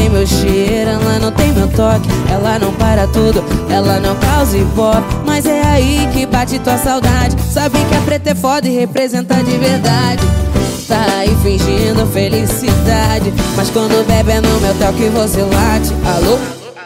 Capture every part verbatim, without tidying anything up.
tem meu cheiro, ela não tem meu toque. Ela não para tudo, ela não causa ibope. Mas é aí que bate tua saudade. Sabe que a preta é foda e representa de verdade. Tá aí fingindo felicidade, mas quando bebe é no meu toque você late. Alô?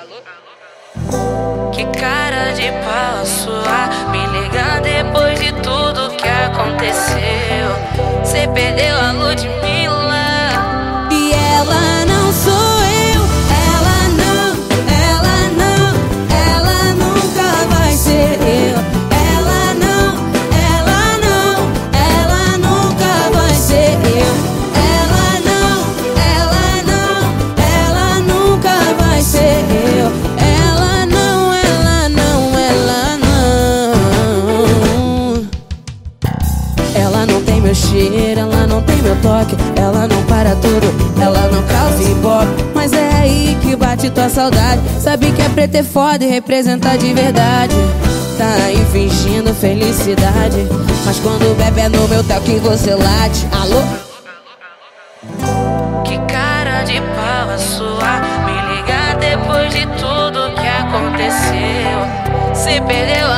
Que cara de pau a sua, me ligar depois de tudo que aconteceu. Cê perdeu a Ludmilla e ela não sou eu. Ela não, ela não, ela nunca vai ser eu. Ela não, ela não, ela nunca vai ser eu. Ela não, ela não, ela nunca vai ser eu. Ela não, ela não, ela não. Ela não tem meu cheiro, ela não tem meu toque. Ela não para tudo, ela não causa ibope. Mas é aí que bate tua saudade. Sabe que a preta é foda e representa de verdade. Tá aí fingindo felicidade, mas quando bebe é no meu toque você late. Alô? Que cara de pau a sua, me ligar depois de tudo que aconteceu. Cê perdeu a